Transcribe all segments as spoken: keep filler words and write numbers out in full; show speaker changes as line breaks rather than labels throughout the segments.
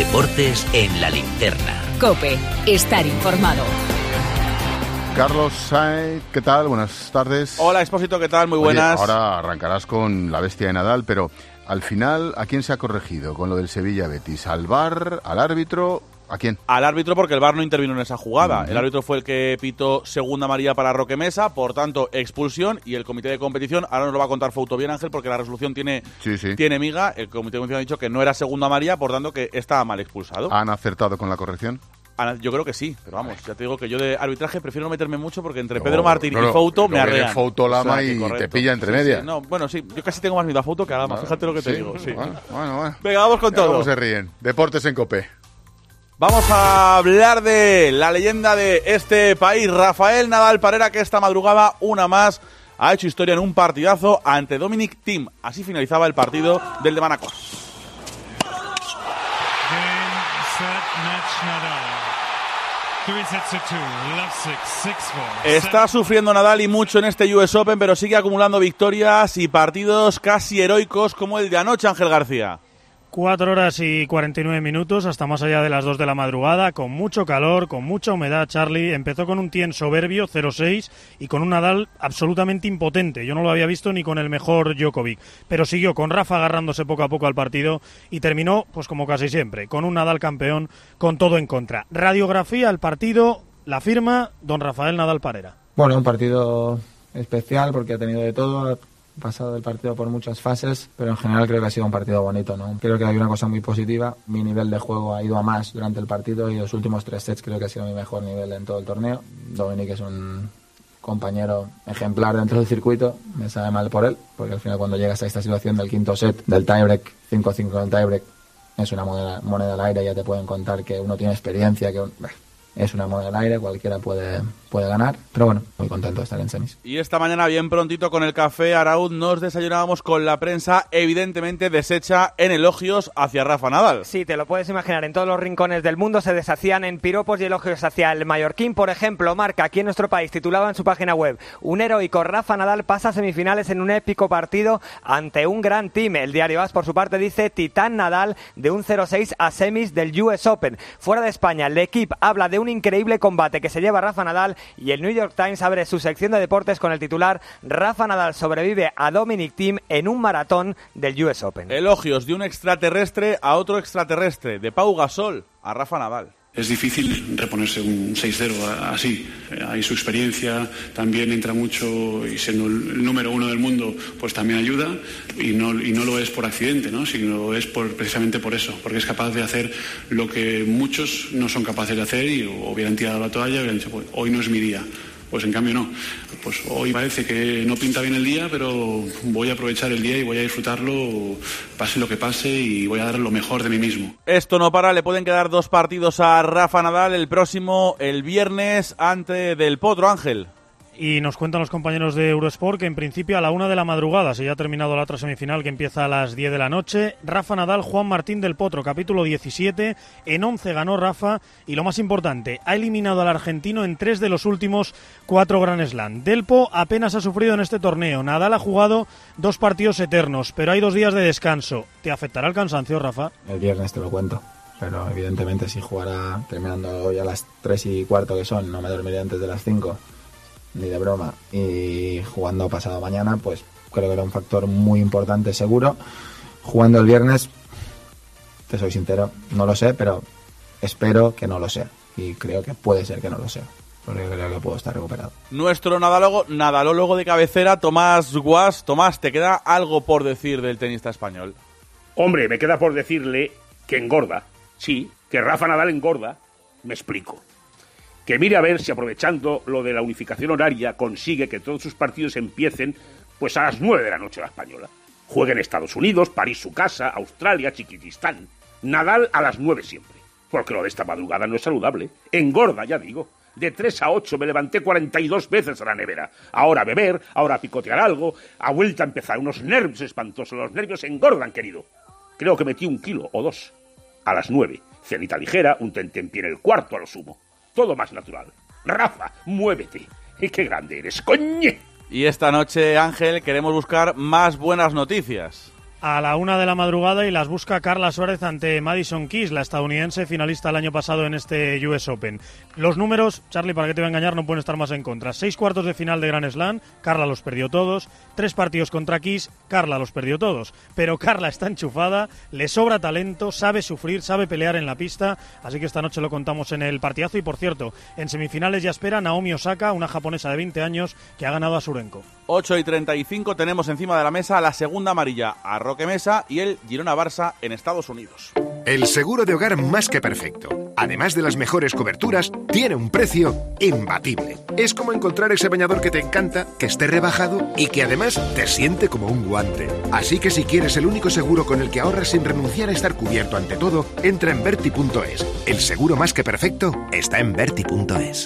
Deportes en la linterna.
COPE, estar informado.
Carlos Sainz, ¿qué tal? Buenas tardes.
Hola, Expósito, ¿qué tal? Muy buenas.
Oye, ahora arrancarás con la bestia de Nadal, pero al final, ¿a quién se ha corregido con lo del Sevilla-Betis? ¿Al V A R? ¿Al árbitro? ¿A quién?
Al árbitro, porque el V A R no intervino en esa jugada.
Uh-huh.
El árbitro fue el que pitó segunda amarilla para Roque Mesa, por tanto, expulsión, y el comité de competición, ahora nos lo va a contar Fouto bien, Ángel, porque la resolución tiene, sí, sí. tiene miga. El comité de competición ha dicho que no era segunda amarilla, por tanto, que estaba mal expulsado.
¿Han acertado con la corrección?
Yo creo que sí, pero vamos, ya te digo que yo de arbitraje prefiero no meterme mucho porque entre no, Pedro Martín
no,
y Fouto me arrean.
Fouto lama, o sea, y te pilla entre
sí,
medias.
Sí, no, bueno, sí, yo casi tengo más miedo a Fouto que a Lama, bueno, fíjate lo que te
sí,
digo. Sí.
Bueno, bueno, bueno.
Venga, vamos con todo.
¿Cómo se ríen? Deportes en COPE.
Vamos a hablar de la leyenda de este país, Rafael Nadal Parera, que esta madrugada, una más, ha hecho historia en un partidazo ante Dominic Thiem. Así finalizaba el partido del de Manacor. Está sufriendo Nadal y mucho en este U S Open, pero sigue acumulando victorias y partidos casi heroicos como el de anoche, Ángel García.
Cuatro horas y cuarenta y nueve minutos, hasta más allá de las dos de la madrugada, con mucho calor, con mucha humedad. Charlie empezó con un Thiem soberbio, cero seis, y con un Nadal absolutamente impotente. Yo no lo había visto ni con el mejor Djokovic, pero siguió con Rafa agarrándose poco a poco al partido y terminó, pues como casi siempre, con un Nadal campeón, con todo en contra. Radiografía al partido, la firma don Rafael Nadal Parera.
Bueno, un partido especial porque ha tenido de todo. Pasado el partido por muchas fases, pero en general creo que ha sido un partido bonito, ¿no? Creo que hay una cosa muy positiva. Mi nivel de juego ha ido a más durante el partido y los últimos tres sets creo que ha sido mi mejor nivel en todo el torneo. Dominic es un compañero ejemplar dentro del circuito, me sabe mal por él, porque al final cuando llegas a esta situación del quinto set, del tiebreak, cinco cinco del tiebreak, es una moneda, moneda al aire, ya te pueden contar que uno tiene experiencia, que un... es una moneda al aire, cualquiera puede, puede ganar, pero bueno, muy contento de estar en semis.
Y esta mañana, bien prontito, con el café Araúz, nos desayunábamos con la prensa evidentemente deshecha en elogios hacia Rafa Nadal.
Sí, te lo puedes imaginar, en todos los rincones del mundo se deshacían en piropos y elogios hacia el mallorquín. Por ejemplo, Marca, aquí en nuestro país, titulaba en su página web: un heroico Rafa Nadal pasa a semifinales en un épico partido ante un gran team. El diario AS, por su parte, dice: Titán Nadal de un cero seis a semis del U S Open. Fuera de España, L'Equipe habla de un increíble combate que se lleva Rafa Nadal, y el New York Times abre su sección de deportes con el titular: Rafa Nadal sobrevive a Dominic Thiem en un maratón del U S Open.
Elogios de un extraterrestre a otro extraterrestre, de Pau Gasol a Rafa Nadal.
Es difícil reponerse un seis cero así. Ahí su experiencia también entra mucho, y siendo el número uno del mundo, pues también ayuda, y no, y no lo es por accidente, ¿no? Sino es por, precisamente por eso, porque es capaz de hacer lo que muchos no son capaces de hacer y hubieran tirado la toalla y hubieran dicho, pues, hoy no es mi día. Pues en cambio no. Pues hoy parece que no pinta bien el día, pero voy a aprovechar el día y voy a disfrutarlo, pase lo que pase, y voy a dar lo mejor de mí mismo.
Esto no para, le pueden quedar dos partidos a Rafa Nadal, el próximo, el viernes, ante Del Potro, Ángel.
Y nos cuentan los compañeros de Eurosport que en principio a la una de la madrugada, si ya ha terminado la otra semifinal que empieza a las diez de la noche, Rafa Nadal, Juan Martín Del Potro, capítulo diecisiete, en once ganó Rafa, y lo más importante, ha eliminado al argentino en tres de los últimos cuatro Grand Slam. Delpo apenas ha sufrido en este torneo, Nadal ha jugado dos partidos eternos, pero hay dos días de descanso. ¿Te afectará el cansancio, Rafa?
El viernes te lo cuento, pero evidentemente si jugara terminando hoy a las tres y cuarto que son, no me dormiré antes de las cinco. Ni de broma. Y jugando pasado mañana, pues creo que era un factor muy importante, seguro. Jugando el viernes, te soy sincero, no lo sé, pero espero que no lo sea. Y creo que puede ser que no lo sea, porque creo que puedo estar recuperado.
Nuestro nadalólogo, nadalólogo de cabecera, Tomás Guas. Tomás, ¿te queda algo por decir del tenista español?
Hombre, me queda por decirle que engorda. Sí, que Rafa Nadal engorda. Me explico. Que mire a ver si, aprovechando lo de la unificación horaria, consigue que todos sus partidos empiecen pues a las nueve de la noche la española. Juegue en Estados Unidos, París su casa, Australia, Chiquitistán. Nadal a las nueve siempre. Porque lo de esta madrugada no es saludable. Engorda, ya digo. De tres a ocho me levanté cuarenta y dos veces a la nevera. Ahora beber, ahora picotear algo. Ha vuelto a empezar. Unos nervios espantosos. Los nervios engordan, querido. Creo que metí un kilo o dos. A las nueve. Cenita ligera, un tentempié en el cuarto a lo sumo. Todo más natural. Rafa, muévete. ¡Qué grande eres, coñe!
Y esta noche, Ángel, queremos buscar más buenas noticias.
a la una de la madrugada y las busca Carla Suárez ante Madison Keys, la estadounidense finalista el año pasado en este U S Open. Los números, Charlie, para qué te voy a engañar, no pueden estar más en contra. Seis cuartos de final de Grand Slam, Carla los perdió todos. Tres partidos contra Keys, Carla los perdió todos. Pero Carla está enchufada, le sobra talento, sabe sufrir, sabe pelear en la pista, así que esta noche lo contamos en el partidazo. Y por cierto, en semifinales ya espera Naomi Osaka, una japonesa de veinte años que ha ganado a Surenko.
ocho y treinta y cinco, tenemos encima de la mesa la segunda amarilla a Roque Mesa y el Girona-Barça en Estados Unidos.
El seguro de hogar más que perfecto, además de las mejores coberturas, tiene un precio imbatible. Es como encontrar ese bañador que te encanta, que esté rebajado y que además te siente como un guante. Así que si quieres el único seguro con el que ahorras sin renunciar a estar cubierto ante todo, entra en Berti punto es. El seguro más que perfecto está en Berti punto es.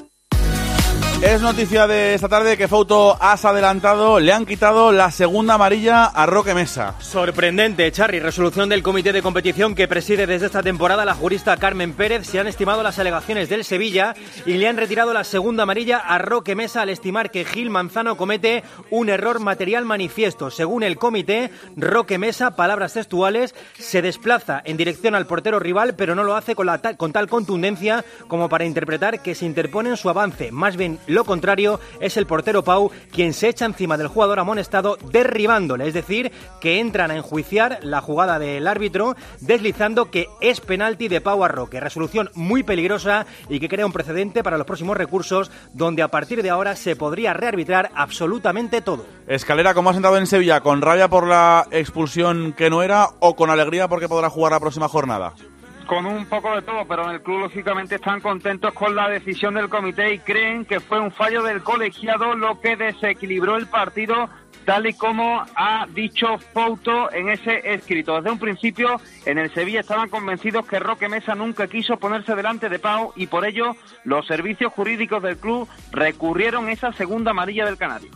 Es noticia de esta tarde que Fouto has adelantado, le han quitado la segunda amarilla a Roque Mesa.
Sorprendente, Charly. Resolución del comité de competición que preside desde esta temporada la jurista Carmen Pérez. Se han estimado las alegaciones del Sevilla y le han retirado la segunda amarilla a Roque Mesa al estimar que Gil Manzano comete un error material manifiesto. Según el comité, Roque Mesa, palabras textuales, se desplaza en dirección al portero rival, pero no lo hace con, la ta- con tal contundencia como para interpretar que se interpone en su avance. Más bien lo contrario, es el portero Pau quien se echa encima del jugador amonestado derribándole, es decir, que entran a enjuiciar la jugada del árbitro deslizando que es penalti de Pau a Roque. Resolución muy peligrosa y que crea un precedente para los próximos recursos donde a partir de ahora se podría rearbitrar absolutamente todo.
Escalera, ¿cómo ha sentado en Sevilla? ¿Con rabia por la expulsión que no era o con alegría porque podrá jugar la próxima jornada?
Con un poco de todo, pero en el club lógicamente están contentos con la decisión del comité y creen que fue un fallo del colegiado lo que desequilibró el partido, tal y como ha dicho Fouto en ese escrito. Desde un principio, en el Sevilla estaban convencidos que Roque Mesa nunca quiso ponerse delante de Pau y por ello los servicios jurídicos del club recurrieron esa segunda amarilla del canario.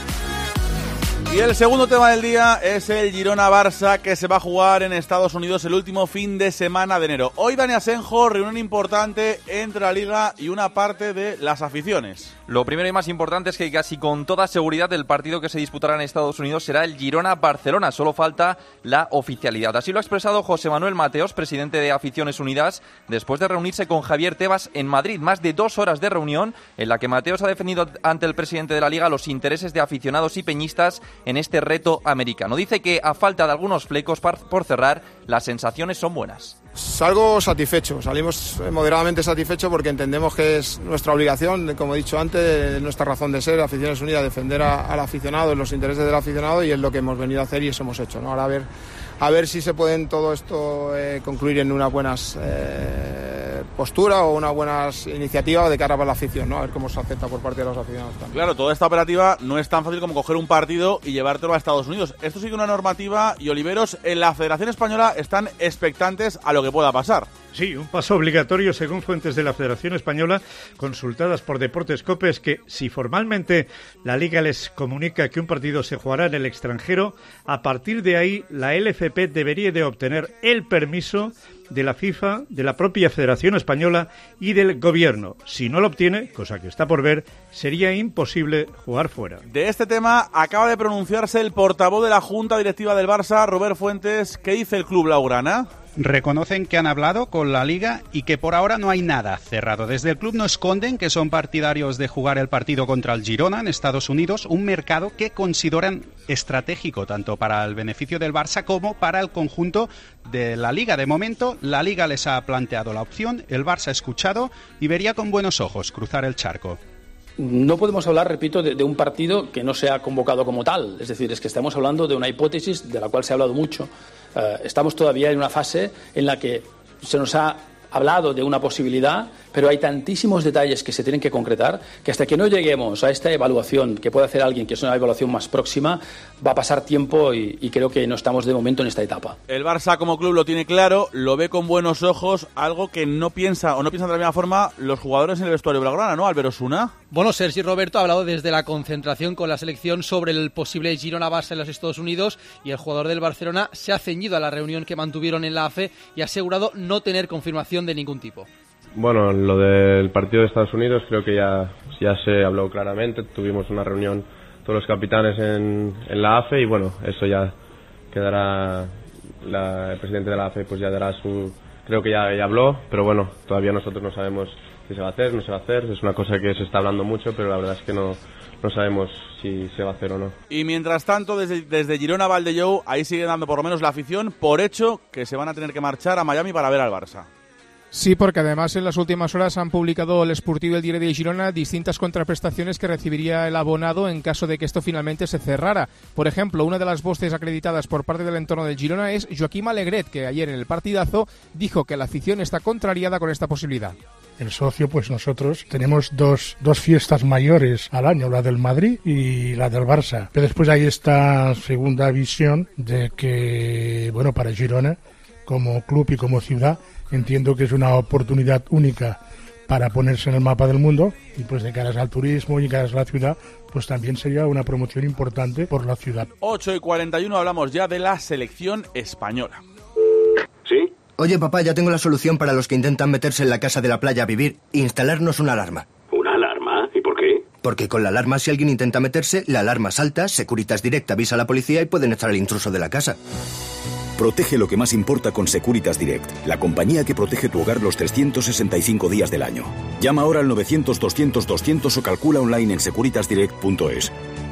Y el segundo tema del día es el Girona-Barça, que se va a jugar en Estados Unidos el último fin de semana de enero. Hoy Dani Asenjo, reunión importante entre la Liga y una parte de las aficiones.
Lo primero y más importante es que casi con toda seguridad el partido que se disputará en Estados Unidos será el Girona-Barcelona. Solo falta la oficialidad. Así lo ha expresado José Manuel Mateos, presidente de Aficiones Unidas, después de reunirse con Javier Tebas en Madrid. Más de dos horas de reunión en la que Mateos ha defendido ante el presidente de la Liga los intereses de aficionados y peñistas en este reto americano. Dice que a falta de algunos flecos por cerrar, las sensaciones son buenas.
Salgo satisfecho, salimos moderadamente satisfechos porque entendemos que es nuestra obligación, como he dicho antes, nuestra razón de ser, Aficiones Unidas, defender a, al aficionado, los intereses del aficionado, y es lo que hemos venido a hacer y eso hemos hecho, ¿no? Ahora a ver, a ver si se pueden todo esto eh, concluir en una buena eh, postura o una buena iniciativa de cara para la afición, ¿no? A ver cómo se acepta por parte de los aficionados también.
Claro, toda esta operativa no es tan fácil como coger un partido y llevártelo a Estados Unidos. Esto sigue una normativa y, Oliveros, en la Federación Española están expectantes a lo que pueda pasar.
Sí, un paso obligatorio según fuentes de la Federación Española consultadas por Deportes Cope es que si formalmente la Liga les comunica que un partido se jugará en el extranjero, a partir de ahí la L F P debería de obtener el permiso de la FIFA, de la propia Federación Española y del Gobierno. Si no lo obtiene, cosa que está por ver, sería imposible jugar fuera.
De este tema acaba de pronunciarse el portavoz de la Junta Directiva del Barça, Robert Fuentes. ¿Qué dice el club blaugrana?
Reconocen que han hablado con la Liga y que por ahora no hay nada cerrado. Desde el club no esconden que son partidarios de jugar el partido contra el Girona en Estados Unidos, un mercado que consideran estratégico tanto para el beneficio del Barça como para el conjunto de la Liga. De momento, la Liga les ha planteado la opción, el Barça ha escuchado y vería con buenos ojos cruzar el charco.
No podemos hablar, repito, de, de un partido que no se ha convocado como tal. Es decir, es que estamos hablando de una hipótesis de la cual se ha hablado mucho. Uh, estamos todavía en una fase en la que se nos ha hablado de una posibilidad, pero hay tantísimos detalles que se tienen que concretar que hasta que no lleguemos a esta evaluación que puede hacer alguien, que es una evaluación más próxima, va a pasar tiempo y, y creo que no estamos de momento en esta etapa.
El Barça como club lo tiene claro, lo ve con buenos ojos, algo que no piensa o no piensan de la misma forma los jugadores en el vestuario blaugrana, ¿no, Álvaro Osuna?
Bueno, Sergi Roberto ha hablado desde la concentración con la selección sobre el posible Girona-Barça en los Estados Unidos y el jugador del Barcelona se ha ceñido a la reunión que mantuvieron en la A F E y ha asegurado no tener confirmación de ningún tipo.
Bueno, lo del partido de Estados Unidos creo que ya, ya se habló claramente. Tuvimos una reunión todos los capitanes en, en la A F E y bueno, eso ya quedará la, el presidente de la A F E, pues ya dará su, creo que ya, ya habló, pero bueno, todavía nosotros no sabemos si se va a hacer, no se va a hacer, es una cosa que se está hablando mucho, pero la verdad es que no, no sabemos si se va a hacer o no.
Y mientras tanto, desde, desde Girona a Valldellou, ahí sigue dando por lo menos la afición por hecho que se van a tener que marchar a Miami para ver al Barça.
Sí, porque además en las últimas horas han publicado el Esportiu y el Diario de Girona distintas contraprestaciones que recibiría el abonado en caso de que esto finalmente se cerrara. Por ejemplo, una de las voces acreditadas por parte del entorno del Girona es Joaquim Alegret, que ayer en el partidazo dijo que la afición está contrariada con esta posibilidad.
El socio, pues nosotros tenemos dos, dos fiestas mayores al año, la del Madrid y la del Barça. Pero después hay esta segunda visión de que, bueno, para Girona, como club y como ciudad, entiendo que es una oportunidad única para ponerse en el mapa del mundo y pues de caras al turismo y de caras a la ciudad, pues también sería una promoción importante por la ciudad.
ocho y cuarenta y uno hablamos ya de la selección española.
¿Sí? Oye, papá, ya tengo la solución para los que intentan meterse en la casa de la playa a vivir. Instalarnos una alarma. ¿Una alarma? ¿Y por qué? Porque con la alarma, si alguien intenta meterse, la alarma salta, Securitas Direct avisa a la policía y pueden echar al intruso de la casa.
Protege lo que más importa con Securitas Direct, la compañía que protege tu hogar los trescientos sesenta y cinco días del año. Llama ahora al novecientos doscientos doscientos o calcula online en securitas direct punto es.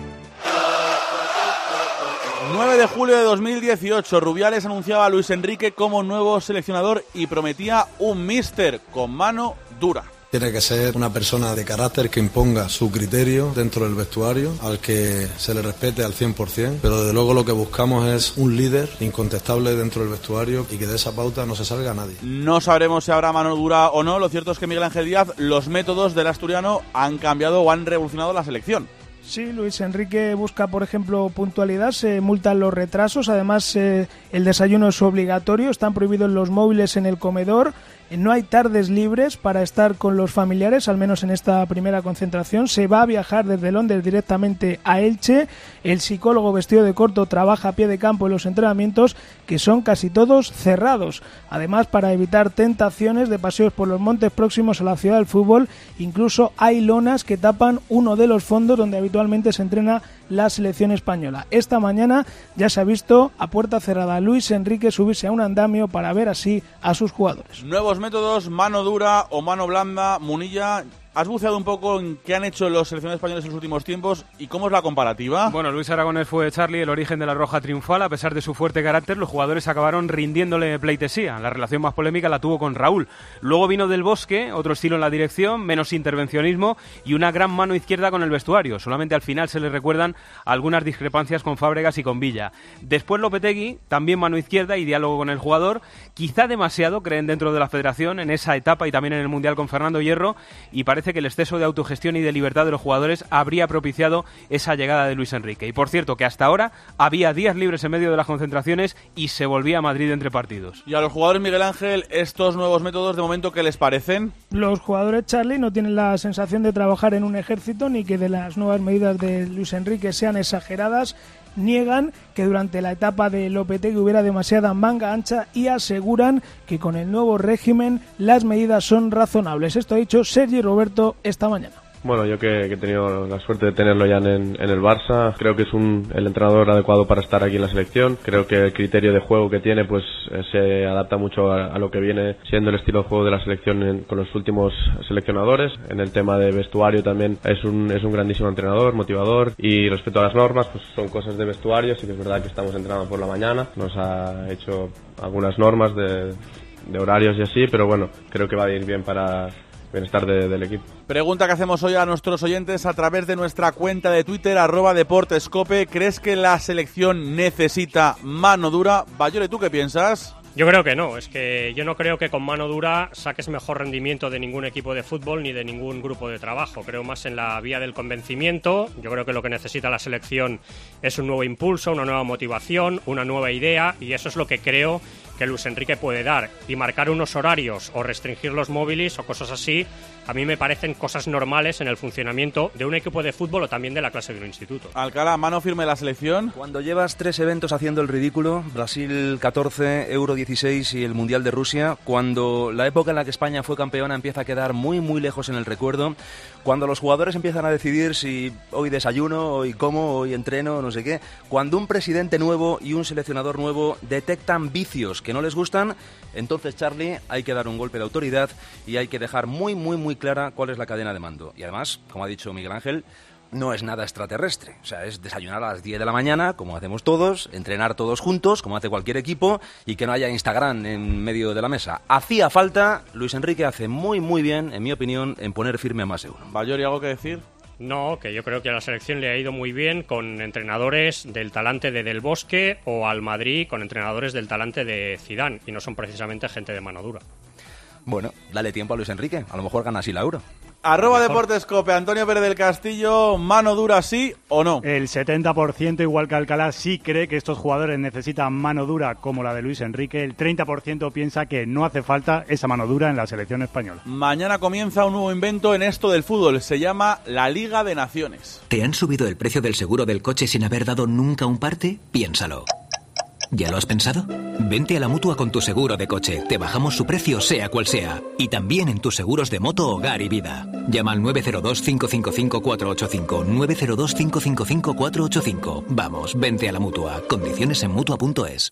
nueve de julio de dos mil dieciocho, Rubiales anunciaba a Luis Enrique como nuevo seleccionador y prometía un míster con mano dura.
Tiene que ser una persona de carácter que imponga su criterio dentro del vestuario, al que se le respete al cien por ciento, pero desde luego lo que buscamos es un líder incontestable dentro del vestuario y que de esa pauta no se salga nadie.
No sabremos si habrá mano dura o no, lo cierto es que Miguel Ángel Díaz, los métodos del asturiano han cambiado o han revolucionado la selección.
Sí, Luis Enrique busca, por ejemplo, puntualidad, se multan los retrasos, además eh, el desayuno es obligatorio, están prohibidos los móviles en el comedor, no hay tardes libres para estar con los familiares, al menos en esta primera concentración. Se va a viajar desde Londres directamente a Elche. El psicólogo vestido de corto trabaja a pie de campo en los entrenamientos, que son casi todos cerrados. Además, para evitar tentaciones de paseos por los montes próximos a la ciudad del fútbol, incluso hay lonas que tapan uno de los fondos donde habitualmente se entrena la selección española. Esta mañana ya se ha visto a puerta cerrada a Luis Enrique subirse a un andamio para ver así a sus jugadores.
Nuevos métodos, mano dura o mano blanda. Munilla, has buceado un poco en qué han hecho los seleccionados españoles en los últimos tiempos y cómo es la comparativa.
Bueno, Luis Aragonés fue, Charlie, el origen de la roja triunfal. A pesar de su fuerte carácter, los jugadores acabaron rindiéndole pleitesía. La relación más polémica la tuvo con Raúl. Luego vino Del Bosque, otro estilo en la dirección, menos intervencionismo y una gran mano izquierda con el vestuario. Solamente al final se le recuerdan algunas discrepancias con Fábregas y con Villa. Después Lopetegui, también mano izquierda y diálogo con el jugador. Quizá demasiado, creen dentro de la federación, en esa etapa y también en el Mundial con Fernando Hierro, y parece que el exceso de autogestión y de libertad de los jugadores habría propiciado esa llegada de Luis Enrique. Y por cierto, que hasta ahora había días libres en medio de las concentraciones y se volvía a Madrid entre partidos.
Y a los jugadores, Miguel Ángel, estos nuevos métodos, de momento, ¿qué les parecen?
Los jugadores, Charlie, no tienen la sensación de trabajar en un ejército ni que de las nuevas medidas de Luis Enrique sean exageradas. Niegan que durante la etapa de Lopetegui hubiera demasiada manga ancha y aseguran que con el nuevo régimen las medidas son razonables. Esto ha dicho Sergi Roberto esta mañana.
Bueno, yo que, que he tenido la suerte de tenerlo ya en, en el Barça, creo que es un, el entrenador adecuado para estar aquí en la selección. Creo que el criterio de juego que tiene pues eh, se adapta mucho a, a lo que viene siendo el estilo de juego de la selección en, con los últimos seleccionadores. En el tema de vestuario también es un, es un grandísimo entrenador, motivador, y respecto a las normas, pues son cosas de vestuario. Sí que es verdad que estamos entrenando por la mañana, nos ha hecho algunas normas de, de horarios y así, pero bueno, creo que va a ir bien para bienestar de, del equipo.
Pregunta que hacemos hoy a nuestros oyentes a través de nuestra cuenta de Twitter, arroba deportescope. ¿Crees que la selección necesita mano dura? Bayole, ¿tú qué piensas?
Yo creo que no, es que yo no creo que con mano dura saques mejor rendimiento de ningún equipo de fútbol ni de ningún grupo de trabajo. Creo más en la vía del convencimiento. Yo creo que lo que necesita la selección es un nuevo impulso, una nueva motivación, una nueva idea, y eso es lo que creo que que Luis Enrique puede dar, y marcar unos horarios o restringir los móviles o cosas así, a mí me parecen cosas normales en el funcionamiento de un equipo de fútbol o también de la clase de un instituto.
Alcalá, mano firme de la selección.
Cuando llevas tres eventos haciendo el ridículo, Brasil catorce, Euro dieciséis y el Mundial de Rusia, cuando la época en la que España fue campeona empieza a quedar muy muy lejos en el recuerdo, cuando los jugadores empiezan a decidir si hoy desayuno, hoy como, hoy entreno, no sé qué, cuando un presidente nuevo y un seleccionador nuevo detectan vicios que no les gustan, entonces, Charlie, hay que dar un golpe de autoridad y hay que dejar muy muy muy clara cuál es la cadena de mando. Y además, como ha dicho Miguel Ángel, no es nada extraterrestre. O sea, es desayunar a las diez de la mañana, como hacemos todos, entrenar todos juntos, como hace cualquier equipo, y que no haya Instagram en medio de la mesa. Hacía falta, Luis Enrique hace muy muy bien, en mi opinión, en poner firme a más de uno.
Bayori, ¿algo que decir?
No, que yo creo que a la selección le ha ido muy bien con entrenadores del talante de Del Bosque, o al Madrid con entrenadores del talante de Zidane, y no son precisamente gente de mano dura.
Bueno, dale tiempo a Luis Enrique, a lo mejor gana así la Euro.
Arroba Deportes Cope, Antonio Pérez del Castillo, ¿mano dura sí o no?
El setenta por ciento, igual que Alcalá, sí cree que estos jugadores necesitan mano dura como la de Luis Enrique. El treinta por ciento piensa que no hace falta esa mano dura en la selección española.
Mañana comienza un nuevo invento en esto del fútbol, se llama la Liga de Naciones.
¿Te han subido el precio del seguro del coche sin haber dado nunca un parte? Piénsalo. ¿Ya lo has pensado? Vente a la Mutua con tu seguro de coche. Te bajamos su precio sea cual sea. Y también en tus seguros de moto, hogar y vida. Llama al nueve cero dos, cinco cinco cinco, cuatro ocho cinco. nueve cero dos, cinco cinco cinco, cuatro ocho cinco. Vamos, vente a la Mutua. Condiciones en Mutua punto es.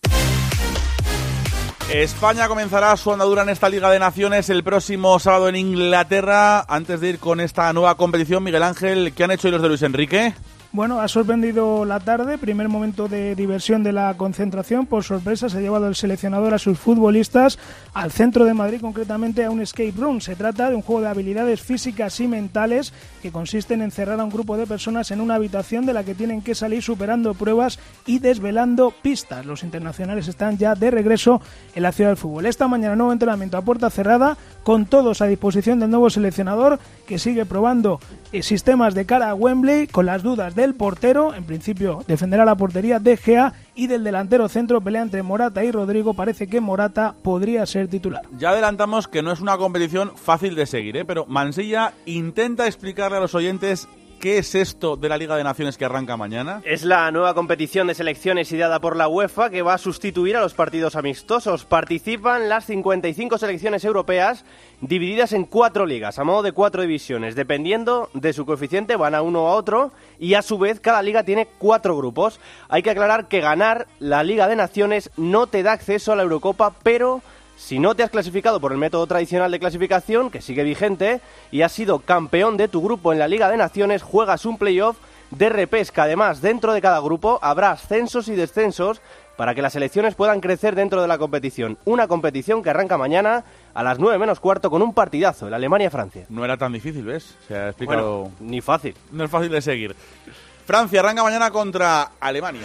España comenzará su andadura en esta Liga de Naciones el próximo sábado en Inglaterra. Antes de ir con esta nueva competición, Miguel Ángel, ¿qué han hecho hoy los de Luis Enrique?
Bueno, ha sorprendido la tarde, primer momento de diversión de la concentración. Por sorpresa se ha llevado el seleccionador a sus futbolistas al centro de Madrid, concretamente a un escape room. Se trata de un juego de habilidades físicas y mentales que consiste en encerrar a un grupo de personas en una habitación de la que tienen que salir superando pruebas y desvelando pistas. Los internacionales están ya de regreso en la ciudad del fútbol. Esta mañana nuevo entrenamiento a puerta cerrada, con todos a disposición del nuevo seleccionador, que sigue probando eh, sistemas de cara a Wembley, con las dudas del portero. En principio defenderá la portería De Gea, y del delantero centro, pelea entre Morata y Rodrigo. Parece que Morata podría ser titular.
Ya adelantamos que no es una competición fácil de seguir, ¿eh? Pero Mansilla intenta explicarle a los oyentes ¿qué es esto de la Liga de Naciones que arranca mañana?
Es la nueva competición de selecciones ideada por la UEFA que va a sustituir a los partidos amistosos. Participan las cincuenta y cinco selecciones europeas divididas en cuatro ligas, a modo de cuatro divisiones. Dependiendo de su coeficiente van a uno o a otro, y a su vez cada liga tiene cuatro grupos. Hay que aclarar que ganar la Liga de Naciones no te da acceso a la Eurocopa, pero si no te has clasificado por el método tradicional de clasificación, que sigue vigente, y has sido campeón de tu grupo en la Liga de Naciones, juegas un playoff de repesca. Además, dentro de cada grupo habrá ascensos y descensos para que las selecciones puedan crecer dentro de la competición. Una competición que arranca mañana a las nueve menos cuarto con un partidazo, el Alemania-Francia.
No era tan difícil, ¿ves? Se ha explicado...
Bueno, ni fácil.
No es fácil de seguir. Francia arranca mañana contra Alemania.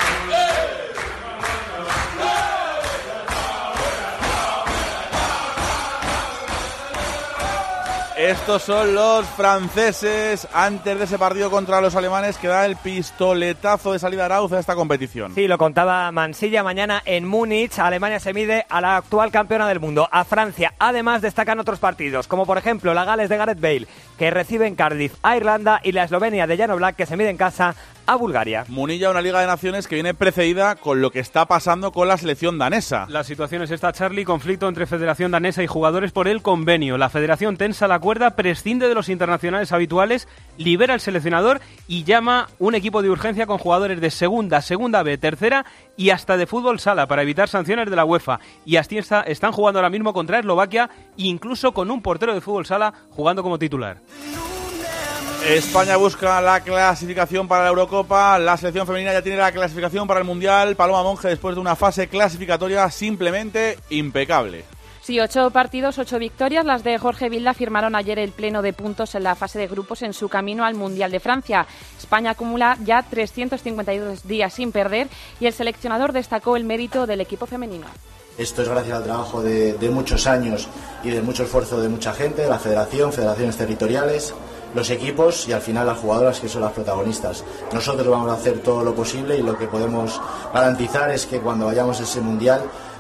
Estos son los franceses antes de ese partido contra los alemanes, que da el pistoletazo de salida Arauz a esta competición.
Sí, lo contaba Mansilla. Mañana en Múnich, Alemania se mide a la actual campeona del mundo, a Francia. Además, destacan otros partidos, como por ejemplo la Gales de Gareth Bale, que recibe en Cardiff a Irlanda, y la Eslovenia de Jan Oblak, que se mide en casa a Bulgaria.
Munilla, una Liga de Naciones que viene precedida con lo que está pasando con la selección danesa.
La situación es esta, Charlie: conflicto entre Federación Danesa y jugadores por el convenio. La federación tensa la cuerda, prescinde de los internacionales habituales, libera al seleccionador y llama un equipo de urgencia con jugadores de segunda, segunda B, tercera y hasta de fútbol sala para evitar sanciones de la UEFA. Y así está, están jugando ahora mismo contra Eslovaquia, incluso con un portero de fútbol sala jugando como titular.
España busca la clasificación para la Eurocopa. La selección femenina ya tiene la clasificación para el Mundial. Paloma Monge, después de una fase clasificatoria simplemente impecable.
Sí, ocho partidos, ocho victorias. Las de Jorge Vilda firmaron ayer el pleno de puntos en la fase de grupos en su camino al Mundial de Francia. España acumula ya trescientos cincuenta y dos días sin perder, y el seleccionador destacó el mérito del equipo femenino.
Esto es gracias al trabajo de, de muchos años y de mucho esfuerzo de mucha gente, de la federación, federaciones territoriales, los equipos y al final las jugadoras, que son las protagonistas. Nosotros vamos a hacer todo lo posible, y lo que podemos garantizar es que cuando vayamos a ese mundial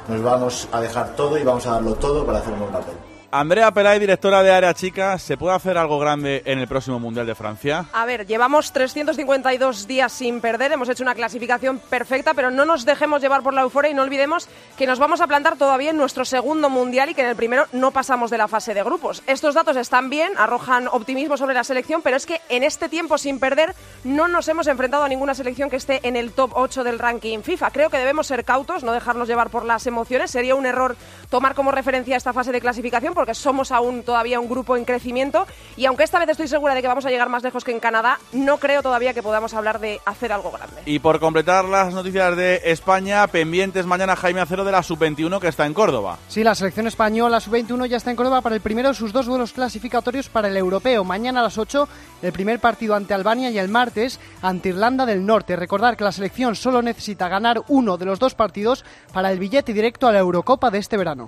nos vamos a dejar todo y vamos a darlo todo para hacer un buen papel.
Andrea Pelay, directora de Área Chica, ¿se puede hacer algo grande en el próximo Mundial de Francia?
A ver, llevamos trescientos cincuenta y dos días sin perder, hemos hecho una clasificación perfecta, pero no nos dejemos llevar por la euforia y no olvidemos que nos vamos a plantar todavía en nuestro segundo Mundial y que en el primero no pasamos de la fase de grupos. Estos datos están bien, arrojan optimismo sobre la selección, pero es que en este tiempo sin perder no nos hemos enfrentado a ninguna selección que esté en el top ocho del ranking FIFA. Creo que debemos ser cautos, no dejarnos llevar por las emociones. Sería un error tomar como referencia esta fase de clasificación, porque somos aún todavía un grupo en crecimiento y aunque esta vez estoy segura de que vamos a llegar más lejos que en Canadá, no creo todavía que podamos hablar de hacer algo grande.
Y por completar las noticias de España, pendientes mañana Jaime Acero de la sub veintiuno que está en Córdoba.
Sí, la selección española sub veintiuno ya está en Córdoba para el primero de sus dos duelos clasificatorios para el europeo. Mañana a las ocho el primer partido ante Albania y el martes ante Irlanda del Norte. Recordar que la selección solo necesita ganar uno de los dos partidos para el billete directo a la Eurocopa de este verano.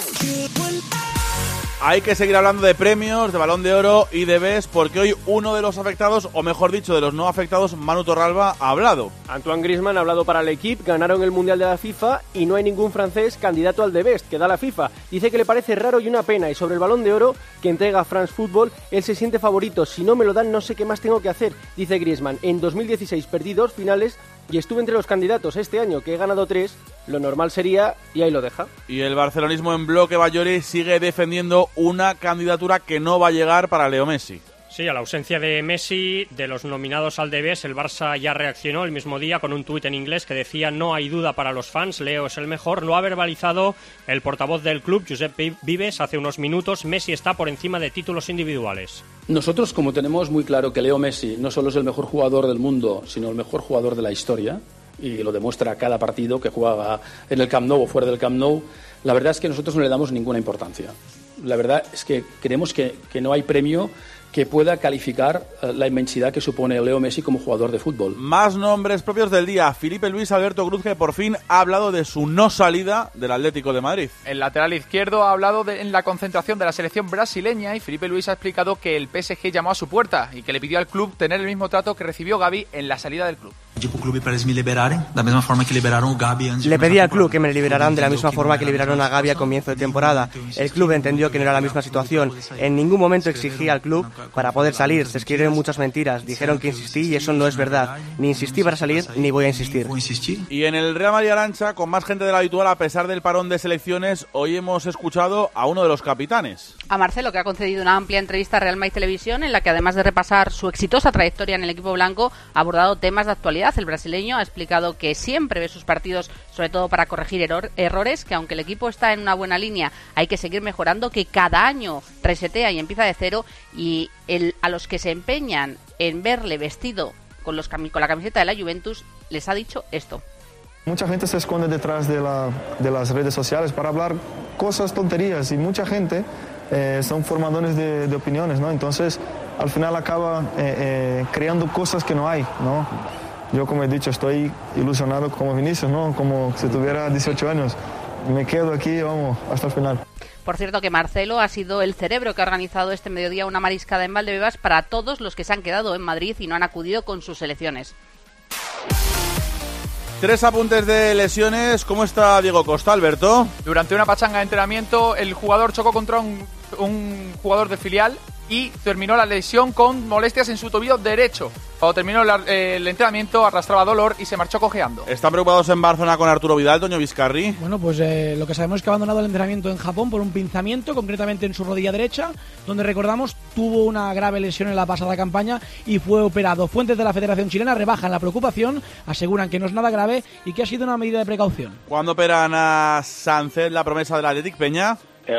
Hay que seguir hablando de premios, de Balón de Oro y de Best, porque hoy uno de los afectados, o mejor dicho, de los no afectados, Manu Torralba, ha hablado.
Antoine Griezmann ha hablado para el equipo, ganaron el Mundial de la FIFA y no hay ningún francés candidato al de Best, que da la FIFA. Dice que le parece raro y una pena, y sobre el Balón de Oro que entrega France Football, él se siente favorito. Si no me lo dan, no sé qué más tengo que hacer, dice Griezmann. En dos mil dieciséis perdí dos finales y estuve entre los candidatos. Este año, que he ganado tres, lo normal sería, y ahí lo deja.
Y el barcelonismo en bloque Ballori sigue defendiendo una candidatura que no va a llegar para Leo Messi.
Sí, a la ausencia de Messi, de los nominados al D B S, el Barça ya reaccionó el mismo día con un tuit en inglés que decía: no hay duda para los fans, Leo es el mejor. Lo ha verbalizado el portavoz del club, Josep Vives, hace unos minutos. Messi está por encima de títulos individuales.
Nosotros, como tenemos muy claro que Leo Messi no solo es el mejor jugador del mundo, sino el mejor jugador de la historia, y lo demuestra cada partido que juega en el Camp Nou o fuera del Camp Nou, la verdad es que nosotros no le damos ninguna importancia. La verdad es que creemos que, que no hay premio que pueda calificar uh, la inmensidad que supone Leo Messi como jugador de fútbol.
Más nombres propios del día. Filipe Luis Alberto Cruz, que por fin ha hablado de su no salida del Atlético de Madrid.
El lateral izquierdo ha hablado de, en la concentración de la selección brasileña, y Filipe Luis ha explicado que el P S G llamó a su puerta y que le pidió al club tener el mismo trato que recibió Gavi en la salida del club.
Le pedí al club que me liberaran de la misma forma que liberaron a Gavi a comienzo de temporada. El club entendió que no era la misma situación. En ningún momento exigí al club para poder salir. Se escribieron muchas mentiras. Dijeron que insistí y eso no es verdad. Ni insistí para salir, ni voy a insistir.
Y en el Real Madrid Arantxa, con más gente de la habitual a pesar del parón de selecciones, hoy hemos escuchado a uno de los capitanes.
A Marcelo, que ha concedido una amplia entrevista a Real Madrid Televisión, en la que además de repasar su exitosa trayectoria en el equipo blanco, ha abordado temas de actualidad. El brasileño ha explicado que siempre ve sus partidos sobre todo para corregir error, errores, que aunque el equipo está en una buena línea, hay que seguir mejorando, que cada año resetea y empieza de cero, y el, a los que se empeñan en verle vestido con, los, con la camiseta de la Juventus, les ha dicho esto.
Mucha gente se esconde detrás de, la, de las redes sociales para hablar cosas, tonterías, y mucha gente eh, son formadores de, de opiniones, ¿no? Entonces, al final acaba eh, eh, creando cosas que no hay, ¿no? Yo, como he dicho, estoy ilusionado como Vinicius, ¿no? Como si tuviera dieciocho años. Me quedo aquí, vamos, hasta el final.
Por cierto, que Marcelo ha sido el cerebro que ha organizado este mediodía una mariscada en Valdebebas para todos los que se han quedado en Madrid y no han acudido con sus selecciones.
Tres apuntes de lesiones. ¿Cómo está Diego Costa, Alberto?
Durante una pachanga de entrenamiento, el jugador chocó contra un, un jugador de filial y terminó la lesión con molestias en su tobillo derecho. Cuando terminó la, eh, el entrenamiento arrastraba dolor y se marchó cojeando.
¿Están preocupados en Barcelona con Arturo Vidal, Toño Vizcarri?
Bueno, pues eh, lo que sabemos es que ha abandonado el entrenamiento en Japón por un pinzamiento, concretamente en su rodilla derecha, donde, recordamos, tuvo una grave lesión en la pasada campaña y fue operado. Fuentes de la Federación Chilena rebajan la preocupación, aseguran que no es nada grave y que ha sido una medida de precaución.
¿Cuándo operan a Sánchez, la promesa del Athletic, Peña?
Eh,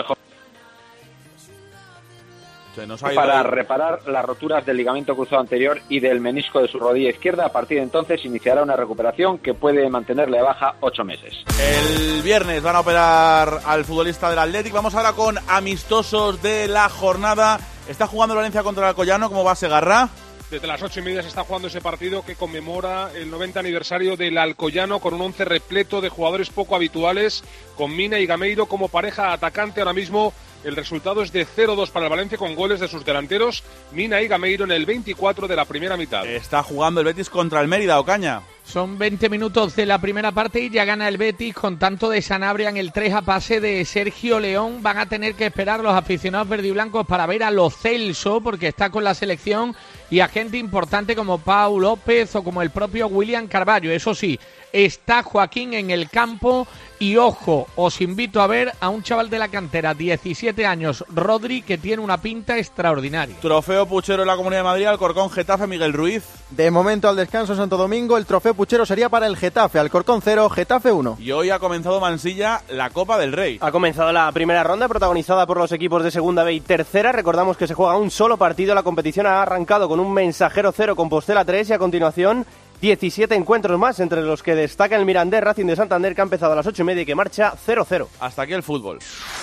para reparar las roturas del ligamento cruzado anterior y del menisco de su rodilla izquierda. A partir de entonces iniciará una recuperación que puede mantenerle a baja ocho meses.
El viernes van a operar al futbolista del Athletic. Vamos ahora con amistosos de la jornada. Está jugando Valencia contra el Alcoyano. ¿Cómo va Segarra?
Desde las ocho y media se está jugando ese partido que conmemora el noventa aniversario del Alcoyano, con un once repleto de jugadores poco habituales, con Mina y Gameiro como pareja atacante. Ahora mismo el resultado es de cero dos para el Valencia, con goles de sus delanteros Mina y Gameiro en el veinticuatro de la primera mitad.
Está jugando el Betis contra el Mérida, Ocaña.
Son veinte minutos de la primera parte y ya gana el Betis con tanto de Sanabria en el tres a pase de Sergio León. Van a tener que esperar los aficionados verdiblancos para ver a Lo Celso, porque está con la selección, y a gente importante como Pau López o como el propio William Carvalho. Eso sí, está Joaquín en el campo y ojo, os invito a ver a un chaval de la cantera, diecisiete años, Rodri, que tiene una pinta extraordinaria.
Trofeo Puchero en la Comunidad de Madrid, Alcorcón, Getafe, Miguel Ruiz.
De momento al descanso Santo Domingo, el trofeo Puchero sería para el Getafe, Alcorcón cero, Getafe uno.
Y hoy ha comenzado Mansilla la Copa del Rey.
Ha comenzado la primera ronda protagonizada por los equipos de segunda B y tercera. Recordamos que se juega un solo partido, la competición ha arrancado con un Mensajero cero, Compostela tres y a continuación diecisiete encuentros más, entre los que destaca el Mirandés Racing de Santander, que ha empezado a las ocho y media y que marcha cero cero.
Hasta aquí el fútbol.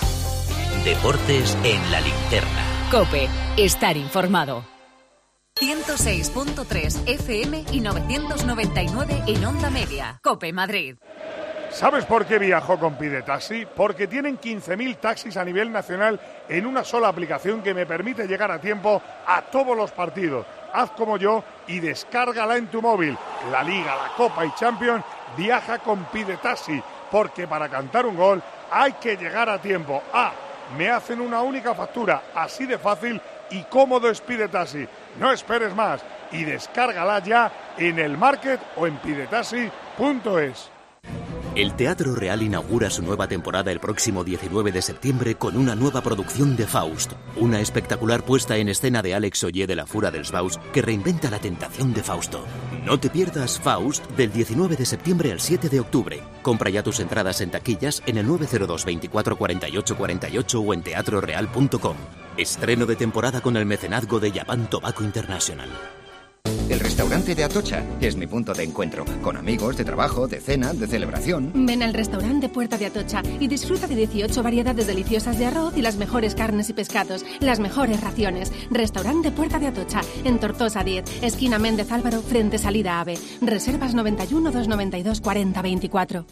Deportes en la linterna.
COPE, estar informado. ciento seis punto tres F M y novecientos noventa y nueve en Onda Media. COPE Madrid.
¿Sabes por qué viajo con Pide Taxi? Porque tienen quince mil taxis a nivel nacional en una sola aplicación que me permite llegar a tiempo a todos los partidos. Haz como yo y descárgala en tu móvil. La Liga, la Copa y Champions, viaja con Pide Taxi, porque para cantar un gol hay que llegar a tiempo. Ah, me hacen una única factura, así de fácil y cómodo es Pide Taxi. No esperes más y descárgala ya en el Market o en pidetaxi punto es.
El Teatro Real inaugura su nueva temporada el próximo diecinueve de septiembre con una nueva producción de Faust, una espectacular puesta en escena de Alex Ollé de la Fura dels Baus que reinventa la tentación de Fausto. No te pierdas Faust del diecinueve de septiembre al siete de octubre. Compra ya tus entradas en taquillas en el nueve cero dos veinticuatro cuarenta y ocho cuarenta y ocho o en teatro real punto com. Estreno de temporada con el mecenazgo de Japan Tobacco International.
El restaurante de Atocha es mi punto de encuentro, con amigos, de trabajo, de cena, de celebración.
Ven al restaurante Puerta de Atocha y disfruta de dieciocho variedades deliciosas de arroz y las mejores carnes y pescados, las mejores raciones. Restaurante Puerta de Atocha, en Tortosa diez, esquina Méndez Álvaro, frente salida AVE. Reservas noventa y uno, doscientos noventa y dos, cuarenta veinticuatro.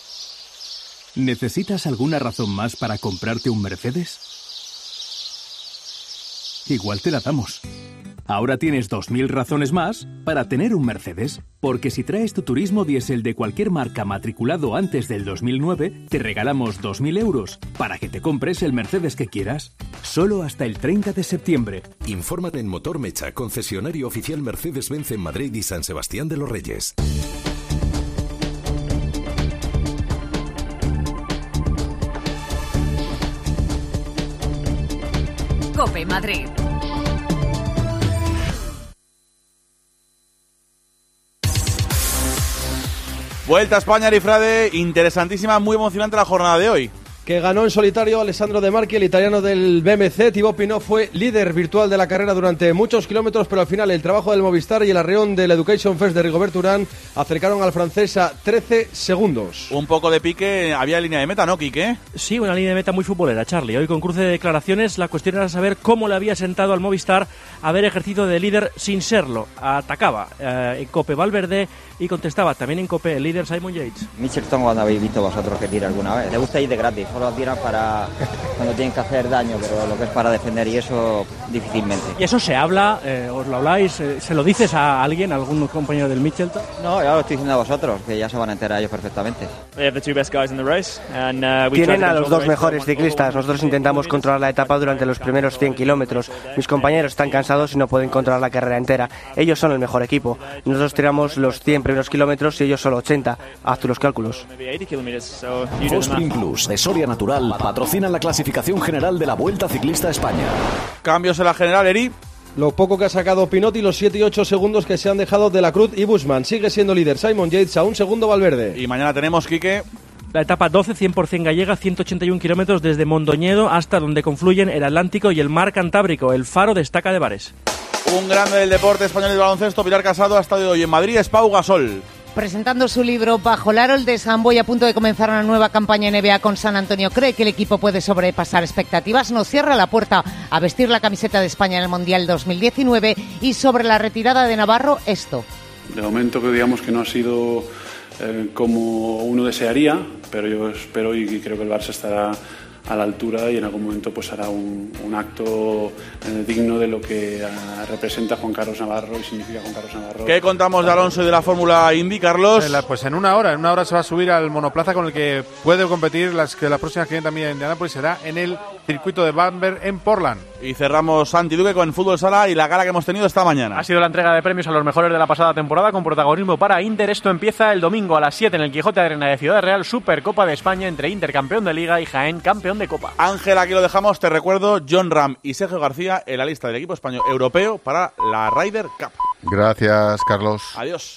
¿Necesitas alguna razón más para comprarte un Mercedes? Igual te la damos. Ahora tienes dos mil razones más para tener un Mercedes, porque si traes tu turismo diésel de cualquier marca matriculado antes del dos mil nueve, te regalamos dos mil euros para que te compres el Mercedes que quieras. Solo hasta el treinta de septiembre.
Infórmate en Motor Mecha, concesionario oficial Mercedes-Benz en Madrid y San Sebastián de los Reyes.
COPE Madrid.
Vuelta a España, Arifrade, interesantísima, muy emocionante la jornada de hoy.
Que ganó en solitario Alessandro De Marchi, el italiano del B M C. Thibaut Pinot fue líder virtual de la carrera durante muchos kilómetros, pero al final el trabajo del Movistar y el arreón del Education First de Rigoberto Urán acercaron al francés a trece segundos.
Un poco de pique, había línea de meta, ¿no, Quique?
Sí, una línea de meta muy futbolera, Charlie. Hoy con cruce de declaraciones, la cuestión era saber cómo le había sentado al Movistar haber ejercido de líder sin serlo. Atacaba eh, en COPE Valverde y contestaba también en COPE el líder Simon Yates.
Mitchelton, cuando habéis visto vosotros que tira alguna vez, le gusta ir de gratis, solo tira para cuando tienen que hacer daño, pero lo que es para defender y eso difícilmente.
¿Y eso se habla, eh, os lo habláis, eh, se lo dices a alguien, a algún compañero del Mitchelton?
No, ya lo estoy diciendo a vosotros, que ya se van a enterar ellos perfectamente.
Tienen a los dos mejores ciclistas, nosotros intentamos controlar la etapa durante los primeros cien kilómetros. Mis compañeros están cansados y no pueden controlar la carrera entera. Ellos son el mejor equipo. Nosotros tiramos los cien primeros kilómetros y ellos solo ochenta. Haz tú los cálculos.
Fosprin Plus de Soria Natural patrocina la clasificación general de la Vuelta Ciclista a España.
Cambios en la general, Eri.
Lo poco que ha sacado Pinot y los siete y ocho segundos que se han dejado de la Cruz y Bushman. Sigue siendo líder Simon Yates a un segundo Valverde.
Y mañana tenemos, Quique,
la etapa doce, cien por ciento gallega, ciento ochenta y uno kilómetros desde Mondoñedo hasta donde confluyen el Atlántico y el Mar Cantábrico. El Faro destaca de Bares.
Un grande del deporte español y del baloncesto, Pilar Casado, ha estado hoy en Madrid, es Pau Gasol.
Presentando su libro Bajo el Aro de San Boy, a punto de comenzar una nueva campaña N B A con San Antonio. Cree que el equipo puede sobrepasar expectativas, no cierra la puerta a vestir la camiseta de España en el Mundial dos mil diecinueve. Y sobre la retirada de Navarro, esto.
De momento que digamos que no ha sido eh, como uno desearía, pero yo espero y creo que el Barça estará a la altura y en algún momento pues hará un, un acto eh, digno de lo que eh, representa Juan Carlos Navarro y significa Juan Carlos Navarro.
¿Qué contamos de Alonso y de la Fórmula Indy, Carlos?
En la, pues en una hora, en una hora se va a subir al monoplaza con el que puede competir las que la próxima que también en Indianápolis será en el circuito de Bamberg en Portland.
Y cerramos Santi Duque con Fútbol Sala y la gala que hemos tenido esta mañana.
Ha sido la entrega de premios a los mejores de la pasada temporada con protagonismo para Inter. Esto empieza el domingo a las siete en el Quijote Arena de Ciudad Real, Supercopa de España entre Inter campeón de Liga y Jaén campeón de Copa.
Ángel, aquí lo dejamos, te recuerdo, John Ram y Sergio García en la lista del equipo español europeo para la Ryder Cup.
Gracias, Carlos.
Adiós.